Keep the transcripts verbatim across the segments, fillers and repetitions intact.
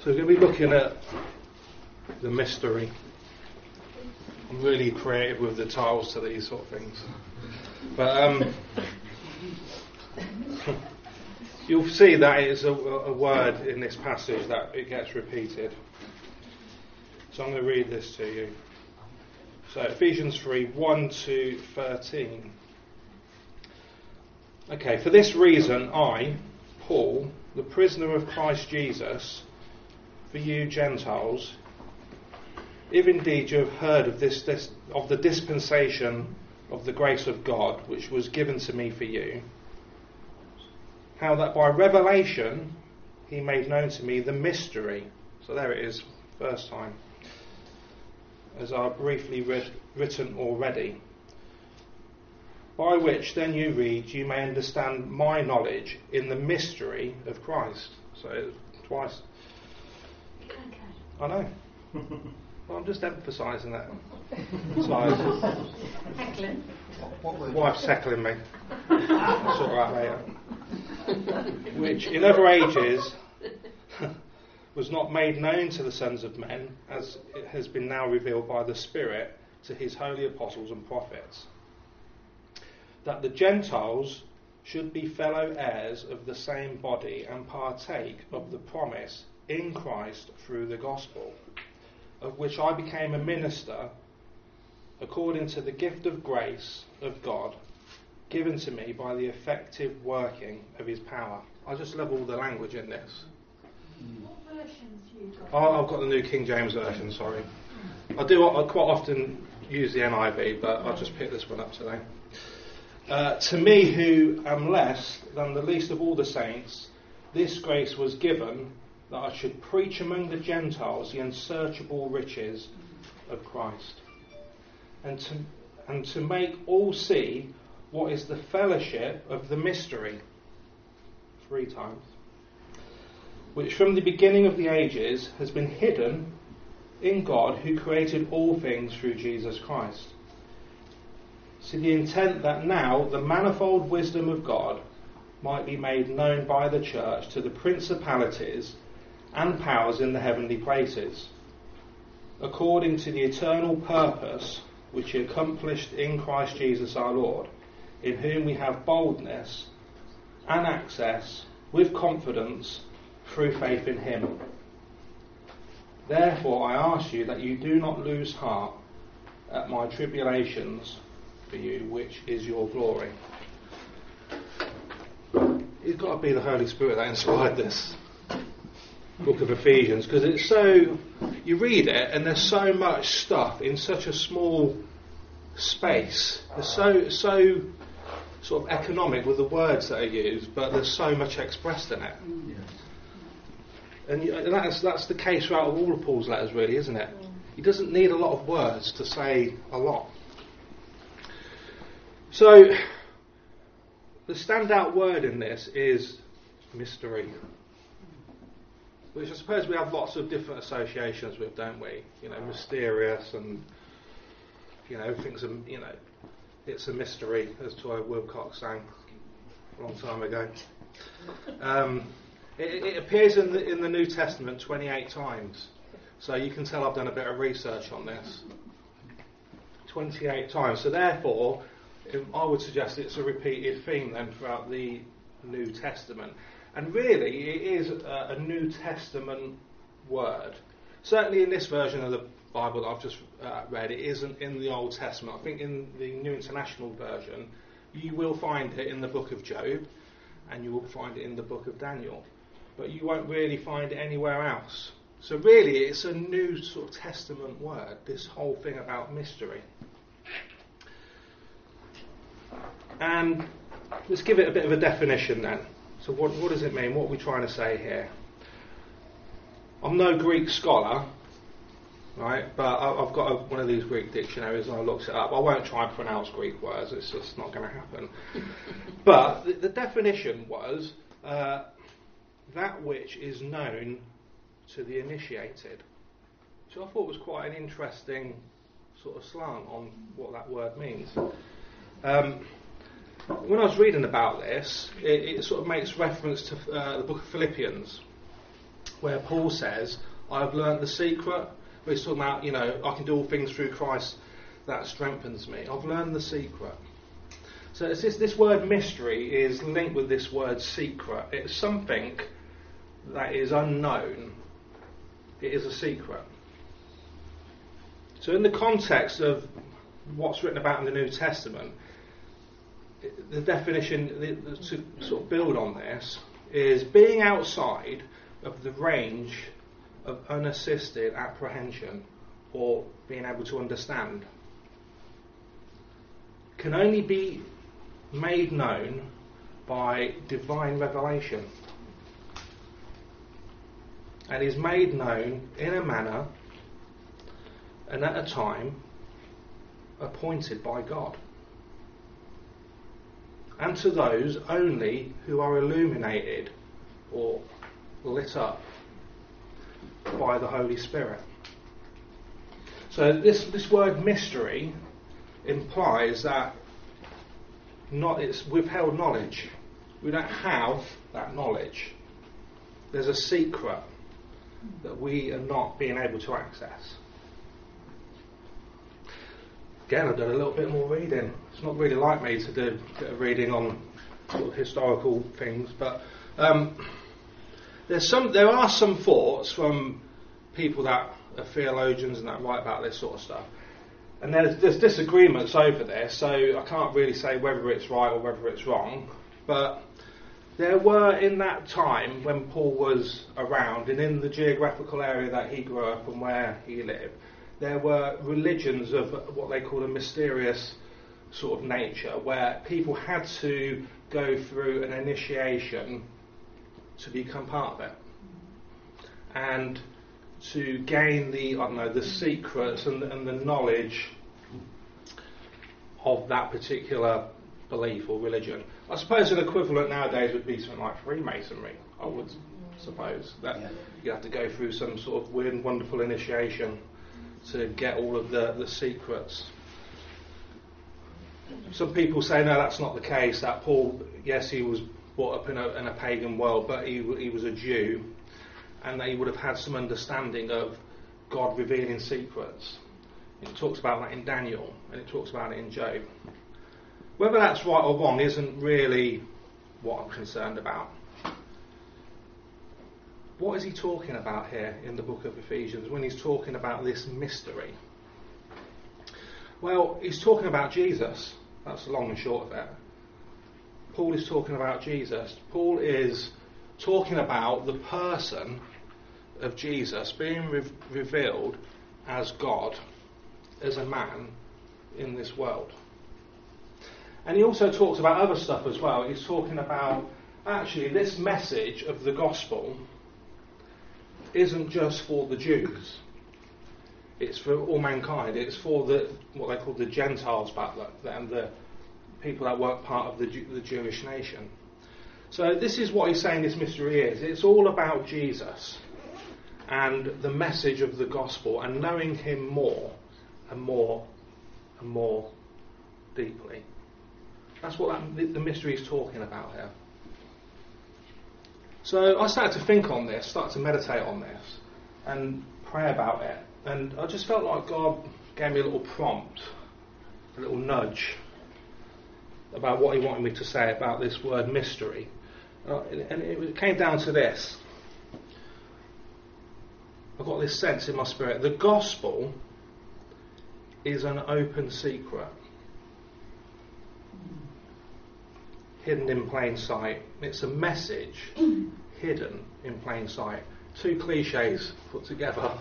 So we're going to be looking at the mystery. I'm really creative with the titles to these sort of things. But um, you'll see that it's a, a word in this passage that it gets repeated. So I'm going to read this to you. So Ephesians three, one to thirteen. Okay, for this reason I, Paul, the prisoner of Christ Jesus, for you Gentiles, if indeed you have heard of this, this of the dispensation of the grace of God which was given to me for you, how that by revelation he made known to me the mystery. So there it is, first time, as I've briefly writ- written already, by which then you read, you may understand my knowledge in the mystery of Christ. So it's twice. Okay. I know. Well, I'm just emphasising that. So, Heckling. wife's heckling me. I'll sort her out later. Which in other ages was not made known to the sons of men, as it has been now revealed by the Spirit to his holy apostles and prophets, that the Gentiles should be fellow heirs of the same body and partake of the promise in Christ through the gospel, of which I became a minister according to the gift of grace of God given to me by the effective working of his power. I just love all the language in this. What versions do you got? Oh, I've got the New King James Version, sorry. I do I quite often use the N I V, but I'll just pick this one up today. Uh, to me, who am less than the least of all the saints, this grace was given that I should preach among the Gentiles the unsearchable riches of Christ, and to and to make all see what is the fellowship of the mystery, three times, which from the beginning of the ages has been hidden in God who created all things through Jesus Christ, to the intent that now the manifold wisdom of God might be made known by the church to the principalities and powers in the heavenly places, according to the eternal purpose which he accomplished in Christ Jesus our Lord, in whom we have boldness and access with confidence through faith in him. Therefore I ask you that you do not lose heart at my tribulations for you, which is your glory. It's got to be the Holy Spirit that inspired this book of Ephesians, because it's so, you read it and there's so much stuff in such a small space. There's so so sort of economic with the words that are used, but there's so much expressed in it. Yes. And, you, and that's that's the case throughout all of Paul's letters, really, isn't it? He doesn't need a lot of words to say a lot. So the standout word in this is mystery, which I suppose we have lots of different associations with, don't we? You know, mysterious, and you know, things. Are, you know, it's a mystery, as Toy Wilcox sang a long time ago. Um, it, it appears in the in the New Testament twenty-eight times, so you can tell I've done a bit of research on this. twenty-eight times. So therefore, I would suggest it's a repeated theme then throughout the New Testament. And really, it is a, a New Testament word. Certainly in this version of the Bible that I've just uh, read, it isn't in the Old Testament. I think in the New International Version, you will find it in the book of Job, and you will find it in the book of Daniel. But you won't really find it anywhere else. So really, it's a New sort of Testament word, this whole thing about mystery. And let's give it a bit of a definition then. So what, what does it mean? What are we trying to say here? I'm no Greek scholar, right? But I, I've got a, one of these Greek dictionaries and I looked it up. I won't try and pronounce Greek words. It's just not going to happen. But the, the definition was uh, that which is known to the initiated. So I thought it was quite an interesting sort of slant on what that word means. Um, when I was reading about this, it, it sort of makes reference to uh, the book of Philippians, where Paul says, I've learnt the secret. Where he's talking about, you know, I can do all things through Christ that strengthens me. I've learned the secret. So it's this, this word mystery is linked with this word secret. It's something that is unknown. It is a secret. So in the context of what's written about in the New Testament, the definition to sort of build on this is being outside of the range of unassisted apprehension or being able to understand can only be made known by divine revelation, and is made known in a manner and at a time appointed by God, and to those only who are illuminated or lit up by the Holy Spirit. So this, this word mystery implies that not it's withheld knowledge. We don't have that knowledge. There's a secret that we are not being able to access. Again, I've done a little bit more reading. It's not really like me to do a bit of reading on sort of historical things, but um, there's some. There are some thoughts from people that are theologians and that write about this sort of stuff, and there's, there's disagreements over this. So I can't really say whether it's right or whether it's wrong. But there were in that time when Paul was around and in the geographical area that he grew up and where he lived, there were religions of what they call a mysterious sort of nature, where people had to go through an initiation to become part of it, and to gain the, I don't know, the secrets and, and the knowledge of that particular belief or religion. I suppose an equivalent nowadays would be something like Freemasonry, I would suppose, that yeah. you have to go through some sort of weird and wonderful initiation to get all of the, the secrets. Some people say, no, that's not the case, that Paul, yes, he was brought up in a, in a pagan world, but he, he was a Jew, and that he would have had some understanding of God revealing secrets. It talks about that in Daniel, and it talks about it in Job. Whether that's right or wrong isn't really what I'm concerned about. What is he talking about here in the book of Ephesians when he's talking about this mystery? Well, he's talking about Jesus. That's the long and short of it. Paul is talking about Jesus. Paul is talking about the person of Jesus being re- revealed as God, as a man in this world. And he also talks about other stuff as well. He's talking about, actually, this message of the gospel isn't just for the Jews. It's for all mankind. It's for the what they call the Gentiles back then, and the people that weren't part of the, the Jewish nation. So this is what he's saying this mystery is. It's all about Jesus and the message of the gospel and knowing him more and more and more deeply. That's what that, the mystery is talking about here. So I started to think on this, started to meditate on this and pray about it. And I just felt like God gave me a little prompt, a little nudge about what he wanted me to say about this word mystery. Uh, and it came down to this. I've got this sense in my spirit. The gospel is an open secret, hidden in plain sight. It's a message hidden in plain sight. Two cliches put together.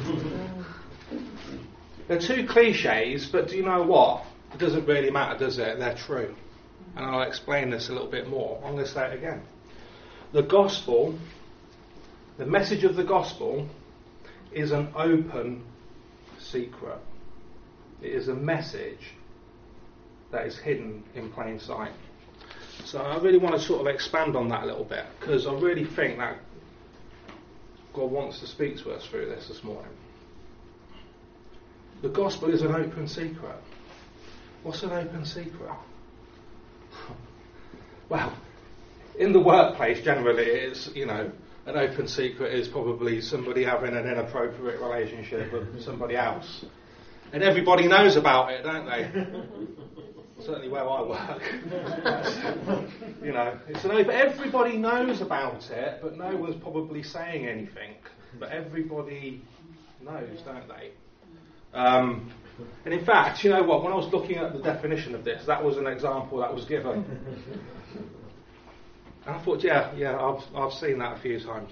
They're two cliches, but do you know what? It doesn't really matter, does it? They're true. And I'll explain this a little bit more. I'm going to say it again. The gospel, the message of the gospel, is an open secret. It is a message that is hidden in plain sight. So I really want to sort of expand on that a little bit, because I really think that God wants to speak to us through this this morning. The gospel is an open secret. What's an open secret? Well, in the workplace generally it's, you know, an open secret is probably somebody having an inappropriate relationship with somebody else. And everybody knows about it, don't they? Certainly where I work. You know, it's an open, everybody knows about it, but no one's probably saying anything. But everybody knows, don't they? Um, and in fact, you know what, when I was looking at the definition of this, that was an example that was given. And I thought, yeah, yeah, I've I've seen that a few times.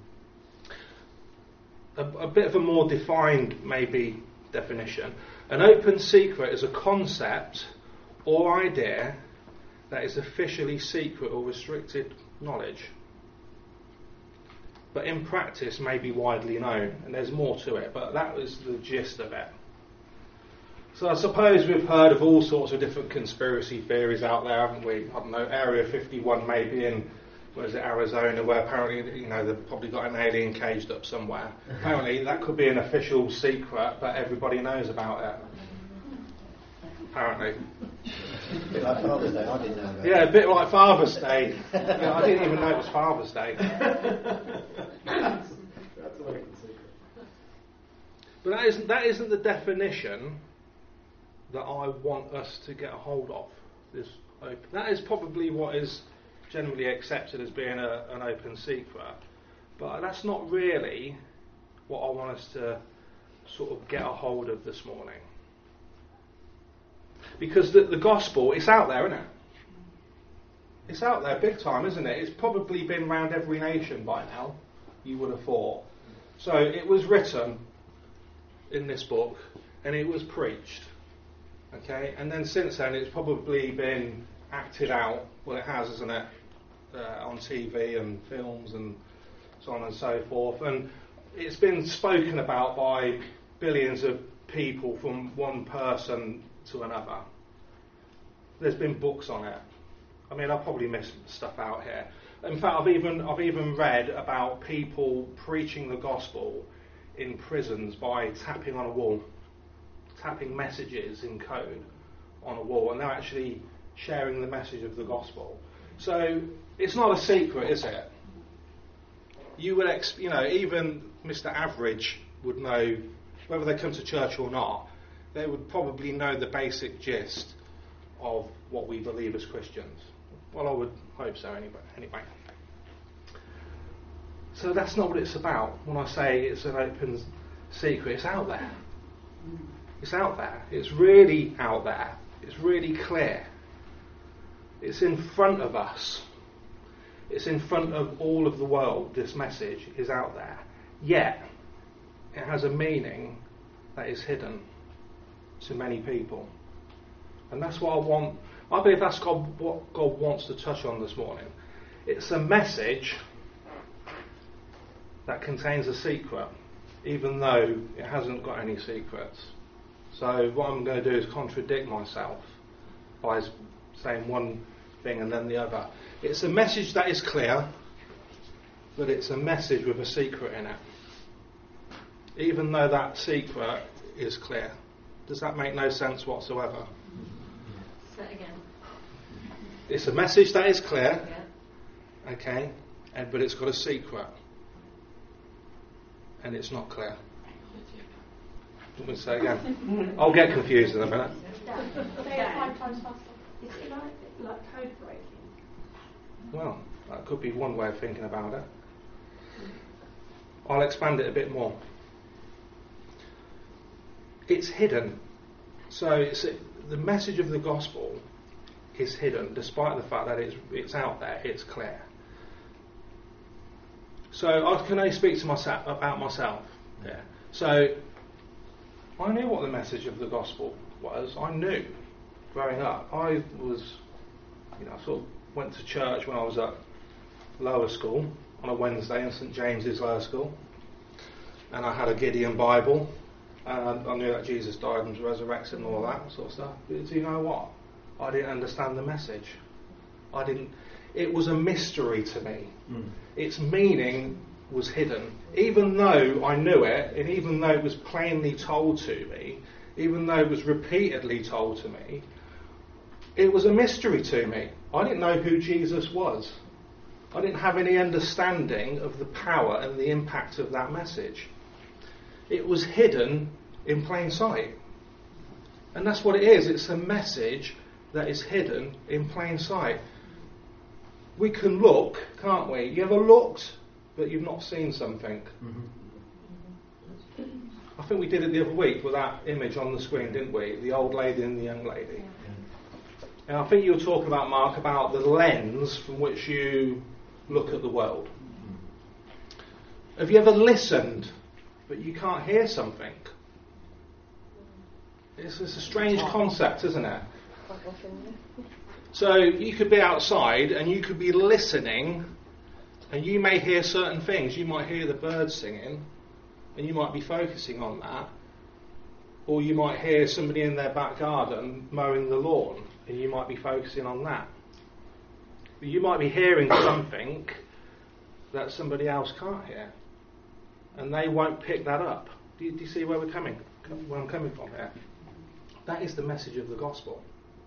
A, a bit of a more defined, maybe, definition. An open secret is a concept or idea that is officially secret or restricted knowledge, but in practice may be widely known, and there's more to it, but that was the gist of it. So I suppose we've heard of all sorts of different conspiracy theories out there, haven't we? I don't know, Area fifty-one maybe in, where is it, Arizona, where apparently, you know, they've probably got an alien caged up somewhere. Apparently that could be an official secret, but everybody knows about it. Apparently. A bit like Father's Day, I didn't know about Yeah, a bit like Father's Day. Yeah, I didn't even know it was Father's Day. That's an open secret. But that isn't, that isn't the definition that I want us to get a hold of. This open. That is probably what is generally accepted as being a, an open secret. But that's not really what I want us to sort of get a hold of this morning. Because the, the gospel, it's out there, isn't it? It's out there big time, isn't it? It's probably been around every nation by now, you would have thought. So it was written in this book, and it was preached. Okay, and then since then it's probably been acted out. Well, it has, isn't it? Uh, on T V and films and so on and so forth. And it's been spoken about by billions of people from one person to another. There's been books on it. I mean, I've probably missed stuff out here. In fact, I've even I've even read about people preaching the gospel in prisons by tapping on a wall, tapping messages in code on a wall, and they're actually sharing the message of the gospel. So it's not a secret, is it? You would, ex- you know, even Mister Average would know, whether they come to church or not, they would probably know the basic gist of what we believe as Christians. Well, I would hope so anyway. Anyway. So that's not what it's about. When I say it's an open secret, it's out there. It's out there. It's really out there. It's really clear. It's in front of us. It's in front of all of the world. This message is out there. Yet, it has a meaning that is hidden to many people. And that's what I want. I believe that's God, what God wants to touch on this morning. It's a message that contains a secret, even though it hasn't got any secrets. So what I'm going to do is contradict myself by saying one thing and then the other. It's a message that is clear, but it's a message with a secret in it. Even though that secret is clear. Does that make no sense whatsoever? Say it again. It's a message that is clear, Yeah. okay, and but it's got a secret. And it's not clear. Let me say it again. I'll get confused in a minute. Say it five times faster. Is it like, like code breaking? Well, that could be one way of thinking about it. I'll expand it a bit more. It's hidden. So it's, the message of the gospel is hidden, despite the fact that it's, it's out there, it's clear. So I can only speak to myself about myself. Yeah. So I knew what the message of the gospel was. I knew growing up. I was, you know, sort of went to church when I was at lower school on a Wednesday in St James's Lower School, and I had a Gideon Bible, and I knew that Jesus died and was resurrected and all that sort of stuff. But do you know what? I didn't understand the message. I didn't. It was a mystery to me. Mm. Its meaning was hidden. Even though I knew it, and even though it was plainly told to me, even though it was repeatedly told to me, it was a mystery to me. I didn't know who Jesus was. I didn't have any understanding of the power and the impact of that message. It was hidden in plain sight. And that's what it is. It's a message that is hidden in plain sight. We can look, can't we? You ever looked, but you've not seen something? Mm-hmm. I think we did it the other week with that image on the screen, didn't we? The old lady and the young lady. Yeah. And I think you were talking about, Mark, about the lens from which you look at the world. Mm-hmm. Have you ever listened, but you can't hear something? It's, it's a strange concept, isn't it? So you could be outside and you could be listening, and you may hear certain things. You might hear the birds singing, and you might be focusing on that. Or you might hear somebody in their back garden mowing the lawn, and you might be focusing on that. But you might be hearing something that somebody else can't hear, and they won't pick that up. Do you, do you see where we're coming, where I'm coming from here? That is the message of the gospel.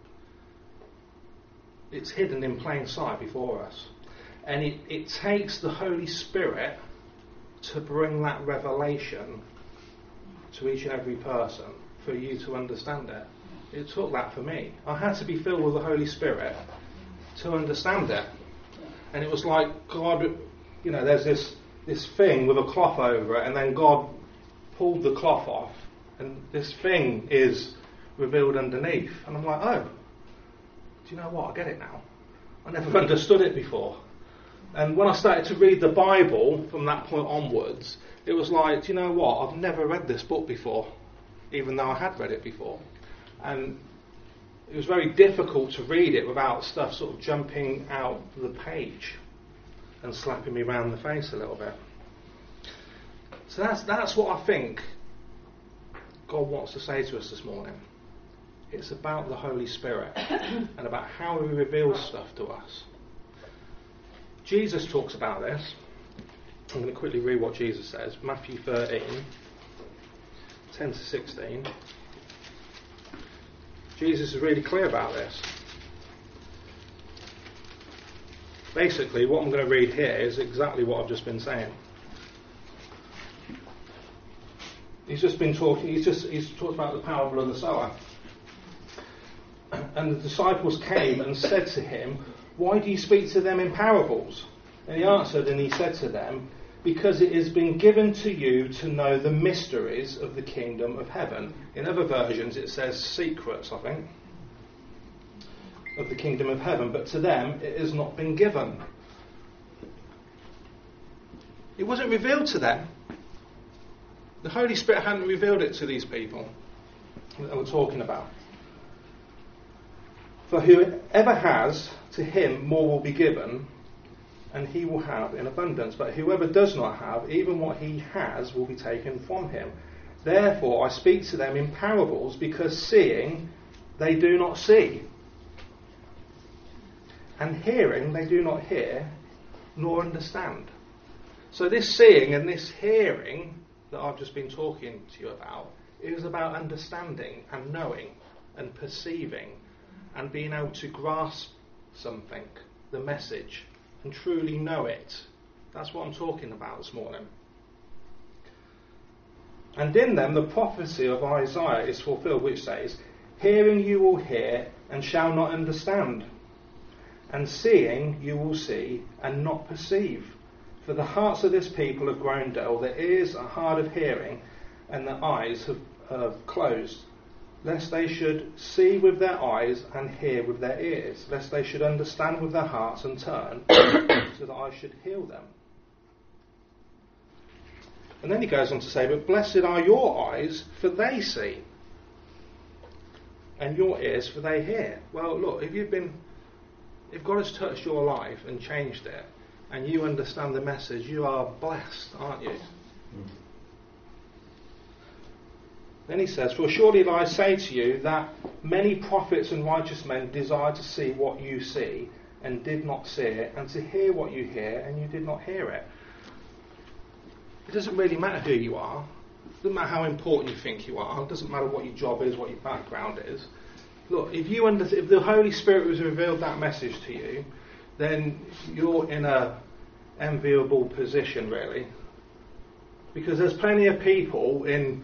It's hidden in plain sight before us. And it, it takes the Holy Spirit to bring that revelation to each and every person for you to understand it. It took that for me. I had to be filled with the Holy Spirit to understand it. And it was like God, you know, there's this, this thing with a cloth over it, and then God pulled the cloth off, and this thing is revealed underneath. And I'm like, oh, do you know what? I get it now. I never understood it before. And when I started to read the Bible from that point onwards, it was like, do you know what? I've never read this book before, even though I had read it before. And it was very difficult to read it without stuff sort of jumping out the page and slapping me round the face a little bit. So that's that's what I think God wants to say to us this morning. It's about the Holy Spirit and about how He reveals stuff to us. Jesus talks about this. I'm going to quickly read what Jesus says. Matthew thirteen, ten to sixteen. Jesus is really clear about this. Basically, what I'm going to read here is exactly what I've just been saying. He's just been talking, he's just he's talked about the parable of the sower. And the disciples came and said to him, "Why do you speak to them in parables?" And he answered and he said to them, "Because it has been given to you to know the mysteries of the kingdom of heaven." In other versions it says secrets, I think, of the kingdom of heaven. But to them it has not been given. It wasn't revealed to them. The Holy Spirit hadn't revealed it to these people that we're talking about. For whoever has, to him more will be given, and he will have in abundance. But whoever does not have, even what he has will be taken from him. Therefore I speak to them in parables, because seeing they do not see, and hearing they do not hear, nor understand. So this seeing and this hearing that I've just been talking to you about is about understanding and knowing and perceiving and being able to grasp something, the message, and truly know it. That's what I'm talking about this morning. And in them the prophecy of Isaiah is fulfilled, which says, "Hearing you will hear and shall not understand, and seeing you will see and not perceive. For the hearts of this people have grown dull, their ears are hard of hearing, and their eyes have, have closed, lest they should see with their eyes and hear with their ears, lest they should understand with their hearts and turn, so that I should heal them." And then he goes on to say, "But blessed are your eyes, for they see, and your ears, for they hear." Well, look, if you've been, if God has touched your life and changed it, and you understand the message, you are blessed, aren't you? Mm. Then he says, "For surely I say to you that many prophets and righteous men desire to see what you see, and did not see it, and to hear what you hear, and you did not hear it." It doesn't really matter who you are. It doesn't matter how important you think you are. It doesn't matter what your job is, what your background is. Look, if you under- if the Holy Spirit has revealed that message to you, then you're in a enviable position, really. Because there's plenty of people in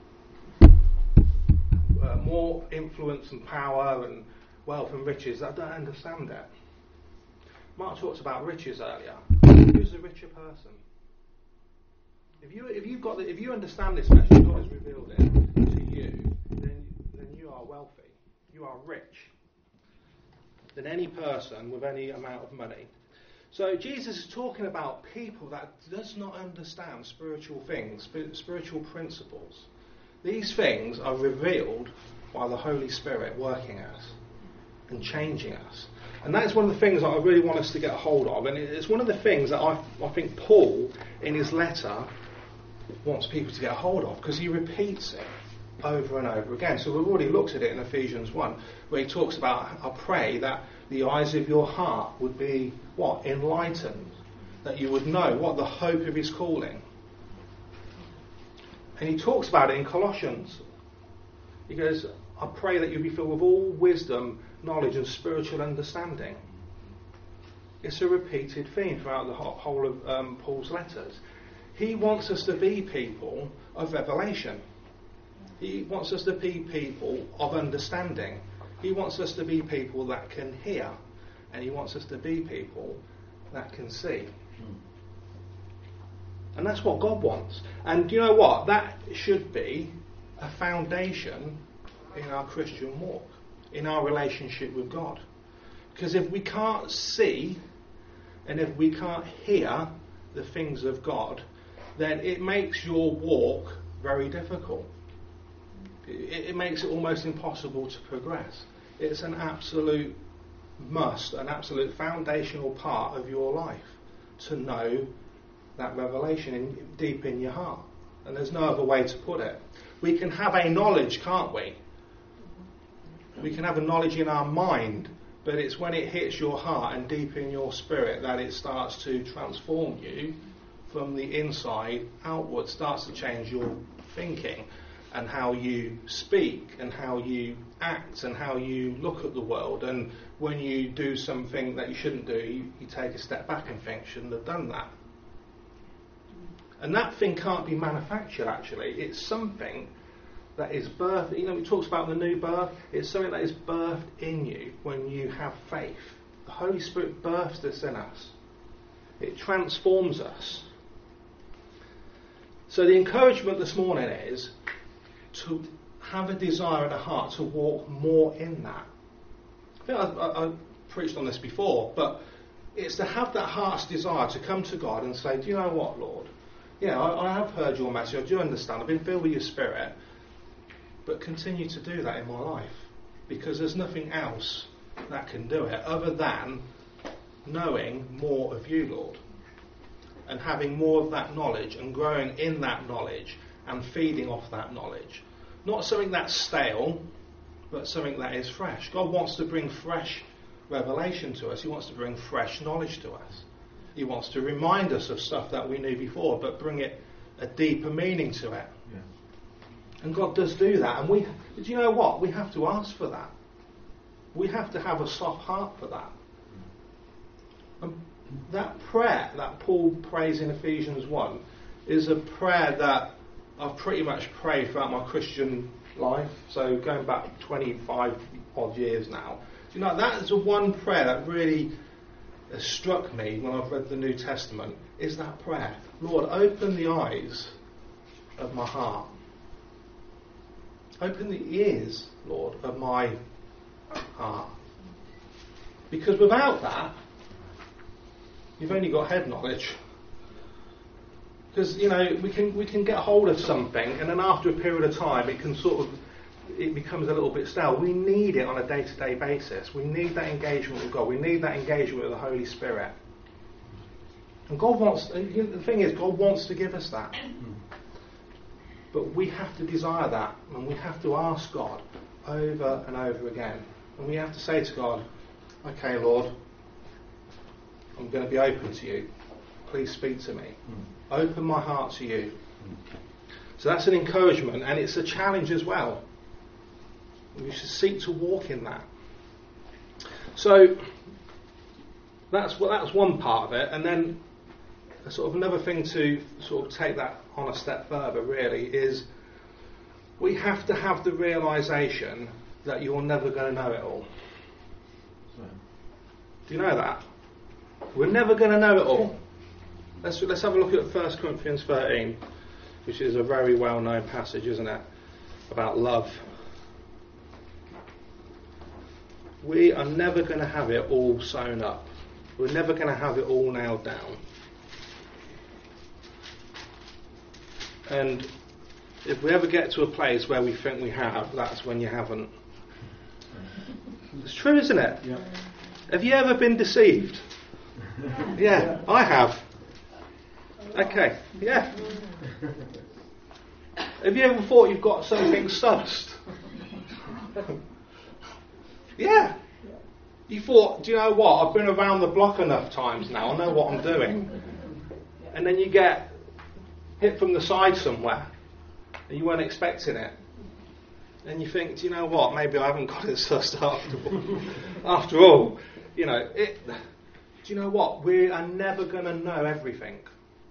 uh, more influence and power and wealth and riches that don't understand it. Mark talked about riches earlier. Who's the richer person? If you if you've got the, if you understand this message, God has revealed it to you, then then you are wealthy. You are rich than any person with any amount of money. So Jesus is talking about people that does not understand spiritual things, spiritual principles. These things are revealed by the Holy Spirit working us and changing us. And that's one of the things that I really want us to get a hold of. And it's one of the things that I, I think Paul, in his letter, wants people to get a hold of, because he repeats it over and over again. So we've already looked at it in Ephesians one, where he talks about, I pray that the eyes of your heart would be, what, enlightened, that you would know what the hope of his calling. And he talks about it in Colossians. He goes, I pray that you be filled with all wisdom, knowledge and spiritual understanding. It's a repeated theme throughout the whole of um, Paul's letters. He wants us to be people of revelation. He wants us to be people of understanding. He wants us to be people that can hear. And he wants us to be people that can see. Mm. And that's what God wants. And you know what? That should be a foundation in our Christian walk, in our relationship with God. Because if we can't see and if we can't hear the things of God, then it makes your walk very difficult. It, it makes it almost impossible to progress. It's an absolute must, an absolute foundational part of your life to know that revelation in, deep in your heart. And there's no other way to put it. We can have a knowledge, can't we? We can have a knowledge in our mind, but it's when it hits your heart and deep in your spirit that it starts to transform you from the inside outward, starts to change your thinking and how you speak and how you act and how you look at the world. And when you do something that you shouldn't do, you, you take a step back and think, shouldn't have done that. And that thing can't be manufactured, actually. It's something that is birthed. You know, it talks about the new birth. It's something that is birthed in you when you have faith. The Holy Spirit births this in us. It transforms us. So the encouragement this morning is to have a desire in the heart to walk more in that. I think I, I, I preached on this before, but it's to have that heart's desire to come to God and say, do you know what, Lord? Yeah, I, I have heard your message. I do understand. I've been filled with your Spirit. But continue to do that in my life. Because there's nothing else that can do it other than knowing more of you, Lord. And having more of that knowledge and growing in that knowledge and feeding off that knowledge. Not something that's stale, but something that is fresh. God wants to bring fresh revelation to us. He wants to bring fresh knowledge to us. He wants to remind us of stuff that we knew before, but bring it a deeper meaning to it. Yeah. And God does do that. And we, do you know what? We have to ask for that. We have to have a soft heart for that. And that prayer that Paul prays in Ephesians one is a prayer that I've pretty much prayed throughout my Christian life. So going back twenty-five odd years now. Do you know, that is the one prayer that really has struck me when I've read the New Testament, is that prayer. Lord, open the eyes of my heart. Open the ears, Lord, of my heart. Because without that, you've only got head knowledge. Because, you know, we can we can get hold of something, and then after a period of time, it can sort of, it becomes a little bit stale. We need it on a day-to-day basis. We need that engagement with God. We need that engagement with the Holy Spirit. And God wants, the thing is, God wants to give us that. But we have to desire that, and we have to ask God over and over again. And we have to say to God, okay, Lord, I'm going to be open to you. Please speak to me. Mm. Open my heart to you. Mm. So that's an encouragement, and it's a challenge as well. We should seek to walk in that. So, that's well, that's one part of it, and then a sort of another thing to sort of take that on a step further really is we have to have the realisation that you're never going to know it all. Do you know that? We're never going to know it all. Let's let's have a look at First Corinthians thirteen, which is a very well-known passage, isn't it? About love. We are never going to have it all sewn up. We're never going to have it all nailed down. And if we ever get to a place where we think we have, that's when you haven't. It's true, isn't it? Yeah. Have you ever been deceived? Yeah, yeah, I have. Okay, yeah. Have you ever thought you've got something sussed? Yeah. You thought, do you know what? I've been around the block enough times now. I know what I'm doing. And then you get hit from the side somewhere, and you weren't expecting it. And you think, do you know what? Maybe I haven't got it sussed after all. After all, you know, it. Do you know what? We are never going to know everything.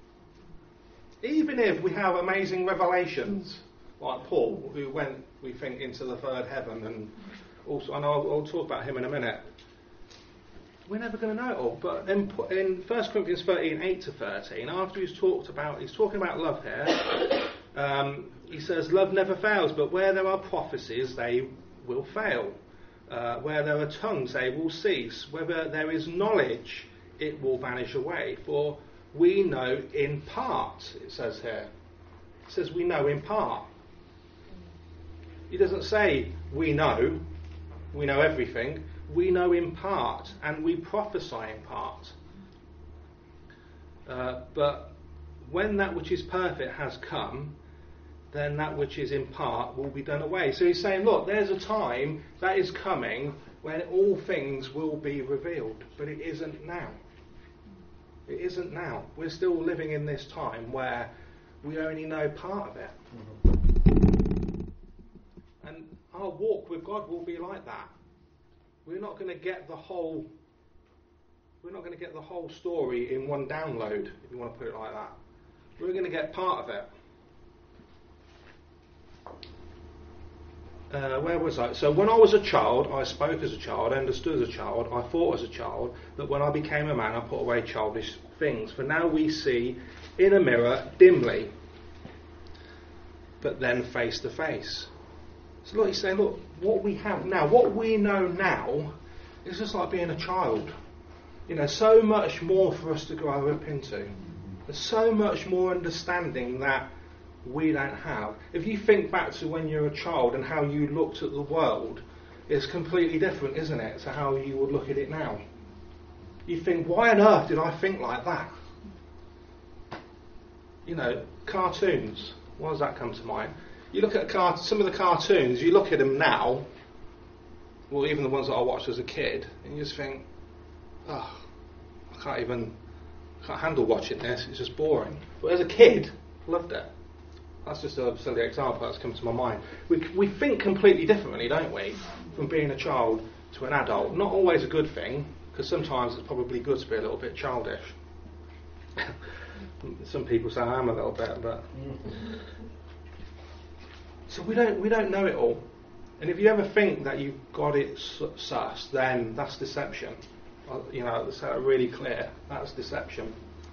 Even if we have amazing revelations, like Paul, who went, we think, into the third heaven, and also, and I'll, I'll talk about him in a minute. We're never going to know it all. But in, in First Corinthians thirteen, eight to thirteen, after he's talked about, he's talking about love here. Um, he says, "Love never fails, but where there are prophecies, they will fail. Uh, where there are tongues, they will cease. Whether there is knowledge, it will vanish away. For we know in part," it says here. It says we know in part. He doesn't say we know, we know everything. We know in part, and we prophesy in part. Uh, but when that which is perfect has come, then that which is in part will be done away. So he's saying, look, there's a time that is coming when all things will be revealed, but it isn't now. It isn't now. We're still living in this time where we only know part of it. Mm-hmm. And our walk with God will be like that. We're not going to get the whole. We're not going to get the whole story in one download, if you want to put it like that. We're going to get part of it. Uh, where was I? So when I was a child, I spoke as a child, I understood as a child, I thought as a child, that when I became a man, I put away childish things. For now we see in a mirror dimly, but then face to face. So look, he's saying, look, what we have now, what we know now, is just like being a child. You know, so much more for us to grow up into. There's so much more understanding that we don't have. If you think back to when you were a child and how you looked at the world, it's completely different, isn't it, to how you would look at it now. You think, why on earth did I think like that? You know, cartoons. Why does that come to mind? You look at car- some of the cartoons, you look at them now, well, even the ones that I watched as a kid, and you just think, oh, I can't even, I can't handle watching this, it's just boring. But as a kid, loved it. That's just a silly example that's come to my mind. We we think completely differently, don't we, from being a child to an adult. Not always a good thing, because sometimes it's probably good to be a little bit childish. Some people say I am a little bit, but so we don't we don't know it all. And if you ever think that you've got it sussed, then that's deception. You know, that's really clear. That's deception.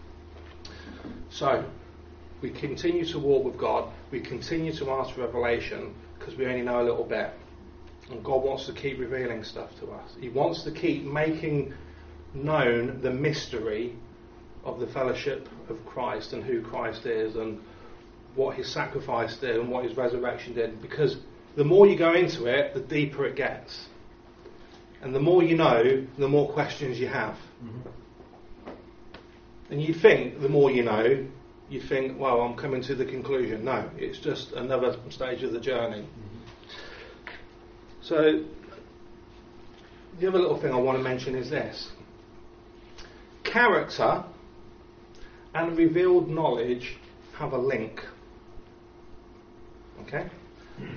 So we continue to walk with God. We continue to ask for revelation because we only know a little bit. And God wants to keep revealing stuff to us. He wants to keep making known the mystery of the fellowship of Christ and who Christ is and what his sacrifice did and what his resurrection did. Because the more you go into it, the deeper it gets. And the more you know, the more questions you have. Mm-hmm. And you'd think the more you know, you think, well, I'm coming to the conclusion. No, it's just another stage of the journey. Mm-hmm. So, the other little thing I want to mention is this. Character and revealed knowledge have a link. Okay? Mm.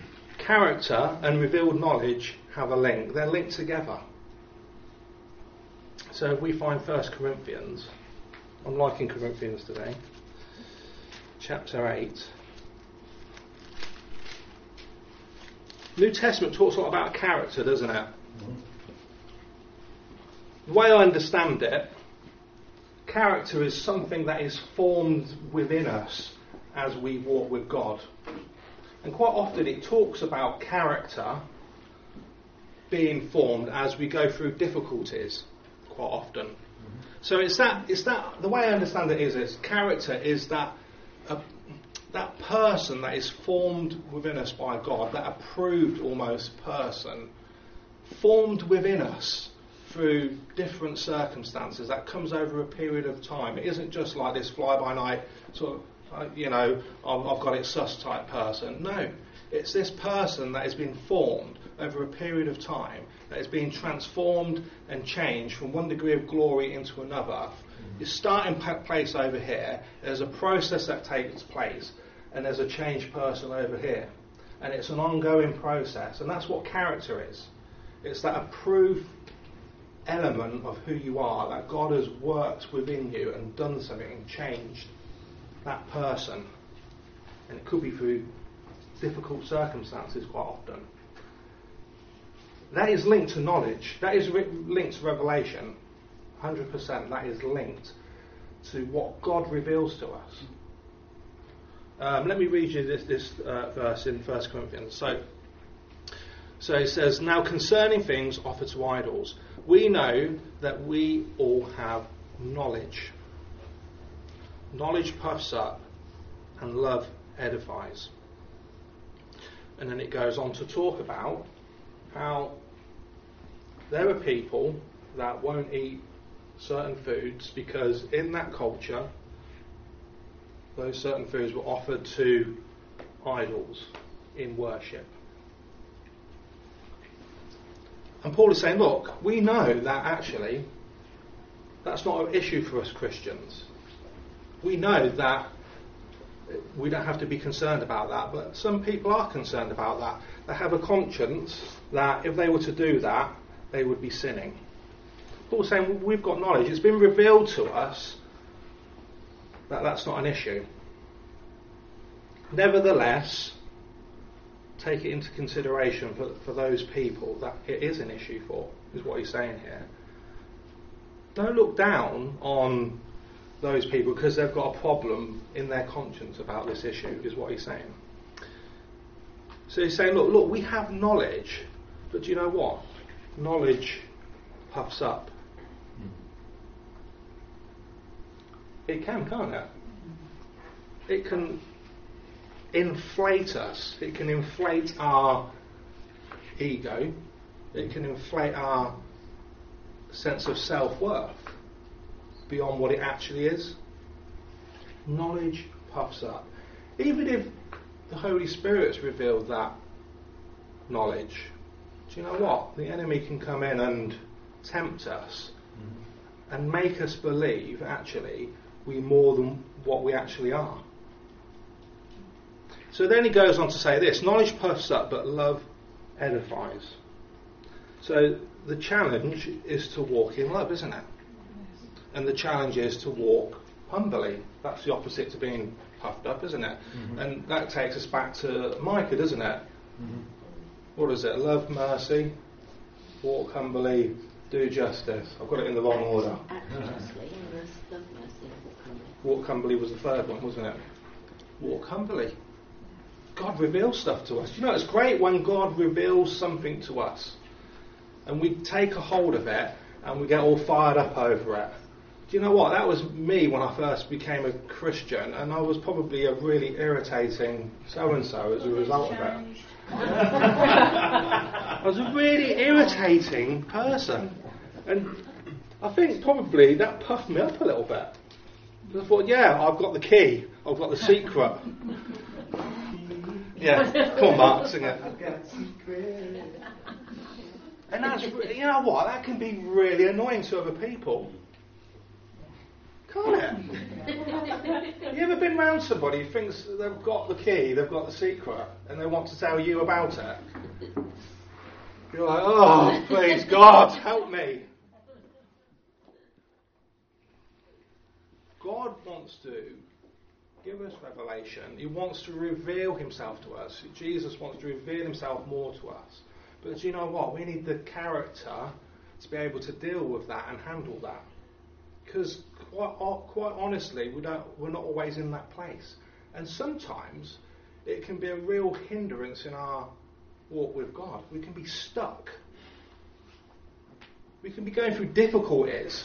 Character and revealed knowledge have a link. They're linked together. So if we find First Corinthians, I'm liking Corinthians today, chapter eight. New Testament talks a lot about character, doesn't it? Mm-hmm. The way I understand it, character is something that is formed within us as we walk with God. And quite often it talks about character being formed as we go through difficulties, quite often. Mm-hmm. So it's that, it's that, the way I understand it is, is character is that uh, that person that is formed within us by God, that approved almost person, formed within us through different circumstances, that comes over a period of time. It isn't just like this fly-by-night sort of, uh, you know, I've, I've got it sus type person. No, it's this person that has been formed over a period of time, that is being transformed and changed from one degree of glory into another. Your starting place over here, there's a process that takes place, and there's a changed person over here. And it's an ongoing process, and that's what character is. It's that approved element of who you are, that God has worked within you and done something and changed that person. And it could be through difficult circumstances quite often. That is linked to knowledge. That is re- linked to revelation. one hundred percent that is linked to what God reveals to us. Um, let me read you this, this uh, verse in First Corinthians. So, so it says, "Now concerning things offered to idols, we know that we all have knowledge. Knowledge puffs up, and love edifies." And then it goes on to talk about how there are people that won't eat certain foods because in that culture those certain foods were offered to idols in worship. And Paul is saying, look, we know that actually that's not an issue for us Christians. We know that we don't have to be concerned about that, but some people are concerned about that. They have a conscience that if they were to do that, they would be sinning. Paul's saying, well, we've got knowledge. It's been revealed to us that that's not an issue. Nevertheless, take it into consideration for, for those people that it is an issue for, is what he's saying here. Don't look down on those people because they've got a problem in their conscience about this issue, is what he's saying. So he's saying, look, look, we have knowledge, but do you know what? Knowledge puffs up. It can, can't it? It can inflate us. It can inflate our ego. It can inflate our sense of self-worth beyond what it actually is. Knowledge puffs up. Even if the Holy Spirit's revealed that knowledge, do you know what? The enemy can come in and tempt us mm-hmm. and make us believe actually we're more than what we actually are. So then he goes on to say this: knowledge puffs up, but love edifies. So the challenge is to walk in love, isn't it? And the challenge is to walk humbly. That's the opposite to being puffed up, isn't it? Mm-hmm. And that takes us back to Micah, doesn't it? Mm-hmm. What is it? Love, mercy, walk humbly, do justice. I've got it in the wrong order. Walk humbly was the third one, wasn't it? Walk humbly. God reveals stuff to us. You know, it's great when God reveals something to us and we take a hold of it and we get all fired up over it. Do you know what? That was me when I first became a Christian, and I was probably a really irritating so-and-so as a result of it. I was a really irritating person. And I think probably that puffed me up a little bit. I thought, yeah, I've got the key. I've got the secret. Yeah, come on, Mark, sing it. I've got secret. And that's, you know what, that can be really annoying to other people. Can't it? Have you ever been round somebody who thinks they've got the key, they've got the secret, and they want to tell you about it? You're like, oh, please, God, help me. God wants to give us revelation. He wants to reveal himself to us. Jesus wants to reveal himself more to us. But do you know what? We need the character to be able to deal with that and handle that. Because quite, quite honestly, we don't, we're not always in that place. And sometimes it can be a real hindrance in our walk with God. We can be stuck. We can be going through difficulties.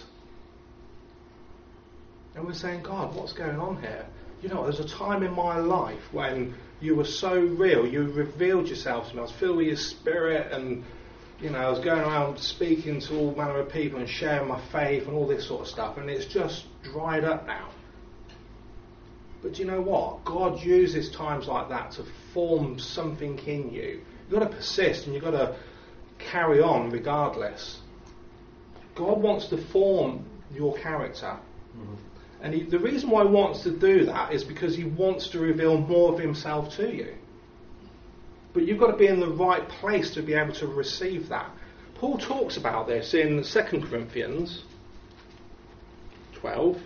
And we're saying, God, what's going on here? You know, there's a time in my life when you were so real. You revealed yourself to me. I was filled with your spirit, and, you know, I was going around speaking to all manner of people and sharing my faith and all this sort of stuff. And it's just dried up now. But do you know what? God uses times like that to form something in you. You've got to persist, and you've got to carry on regardless. God wants to form your character. Mm-hmm. And he, the reason why he wants to do that is because he wants to reveal more of himself to you. But you've got to be in the right place to be able to receive that. Paul talks about this in Second Corinthians twelve.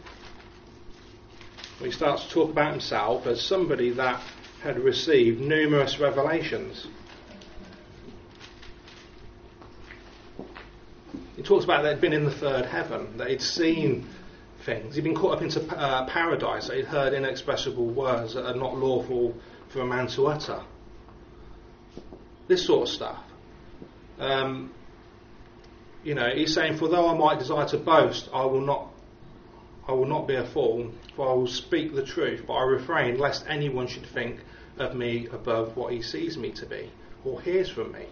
He starts to talk about himself as somebody that had received numerous revelations. He talks about that he'd been in the third heaven, that he'd seen things. He'd been caught up into uh, paradise, that he'd heard inexpressible words that are not lawful for a man to utter. This sort of stuff. Um, you know, he's saying, for though I might desire to boast, I will not I will not be a fool, for I will speak the truth, but I refrain lest anyone should think of me above what he sees me to be, or hears from me.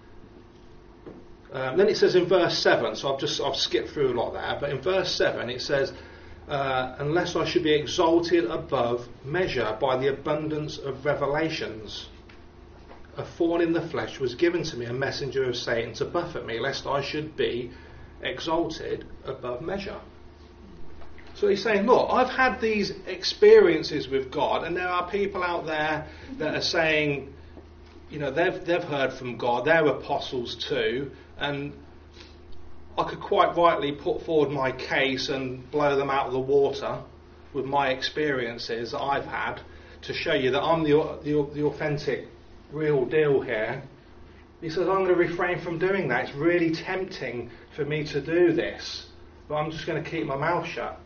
Um, then it says in verse seven, so I've just I've skipped through a lot there, but in verse seven it says, uh, unless I should be exalted above measure by the abundance of revelations, a thorn in the flesh was given to me, a messenger of Satan to buffet me, lest I should be exalted above measure. So he's saying, look, I've had these experiences with God, and there are people out there that are saying, you know, they've they've heard from God, they're apostles too, and I could quite rightly put forward my case and blow them out of the water with my experiences that I've had to show you that I'm the the, the authentic, real deal here. He says, I'm going to refrain from doing that. It's really tempting for me to do this, but I'm just going to keep my mouth shut.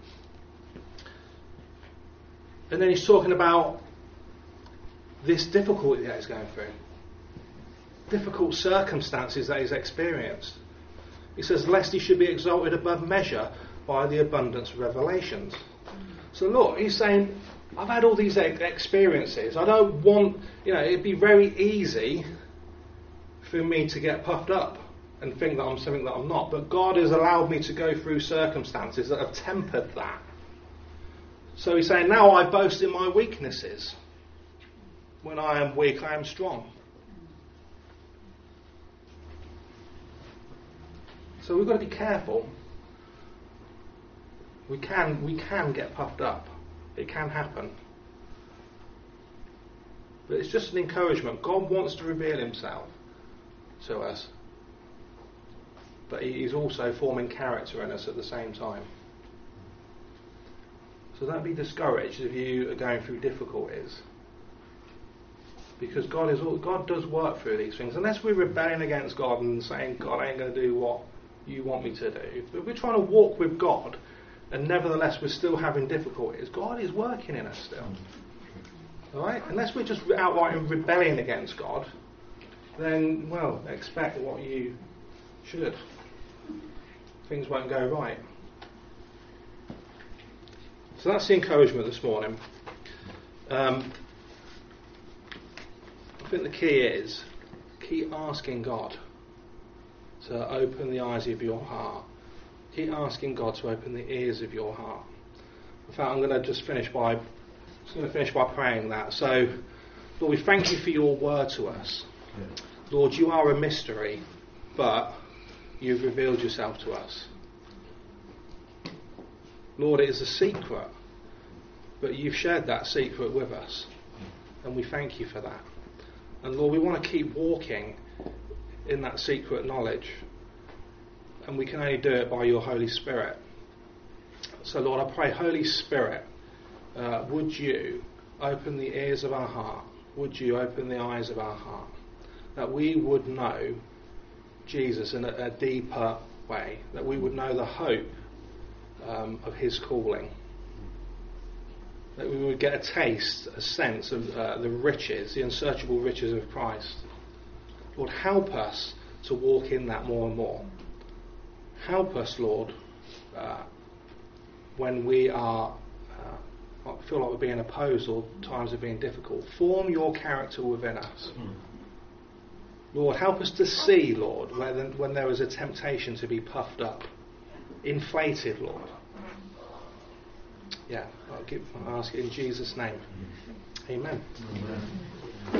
And then he's talking about this difficulty that he's going through. Difficult circumstances that he's experienced. He says, lest he should be exalted above measure by the abundance of revelations. So look, he's saying, I've had all these experiences. I don't want, you know, it'd be very easy for me to get puffed up and think that I'm something that I'm not. But God has allowed me to go through circumstances that have tempered that. So he's saying, now I boast in my weaknesses. When I am weak, I am strong. So we've got to be careful. We can, we can get puffed up. It can happen. But it's just an encouragement. God wants to reveal himself to us. But he's also forming character in us at the same time. So don't be discouraged if you are going through difficulties. Because God is all, God does work through these things. Unless we're rebelling against God and saying, God, I ain't going to do what you want me to do. If we're trying to walk with God, and nevertheless we're still having difficulties, God is working in us still. Alright? Unless we're just outright rebelling against God, then, well, expect what you should. Things won't go right. So that's the encouragement this morning. Um, I think the key is, keep asking God to open the eyes of your heart. Keep asking God to open the ears of your heart. In fact, I'm going to just finish by just going to finish by praying that. So, Lord, we thank you for your word to us. Yeah. Lord, you are a mystery, but you've revealed yourself to us. Lord, it is a secret, but you've shared that secret with us, and we thank you for that. And Lord, we want to keep walking in that secret knowledge, and we can only do it by your Holy Spirit. So, Lord, I pray, Holy Spirit, uh, would you open the ears of our heart? Would you open the eyes of our heart? That we would know Jesus in a, a deeper way. That we would know the hope um, of his calling. That we would get a taste, a sense of uh, the riches, the unsearchable riches of Christ. Lord, help us to walk in that more and more. Help us, Lord, uh, when we are uh, feel like we're being opposed or times are being difficult. Form your character within us. Mm. Lord, help us to see, Lord, when, when there is a temptation to be puffed up, inflated, Lord. Yeah, I'll, give, I'll ask it in Jesus' name. Amen. Amen.